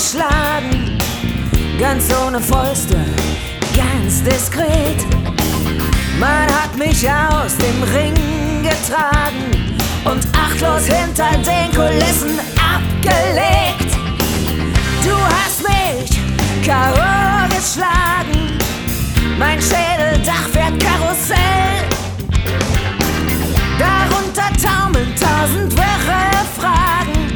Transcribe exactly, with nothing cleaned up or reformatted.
geschlagen, ganz ohne Fäuste, ganz diskret. Man hat mich aus dem Ring getragen und achtlos hinter den Kulissen abgelegt. Du hast mich K O geschlagen, mein Schädeldach fährt Karussell. Darunter taumeln tausend wirre Fragen.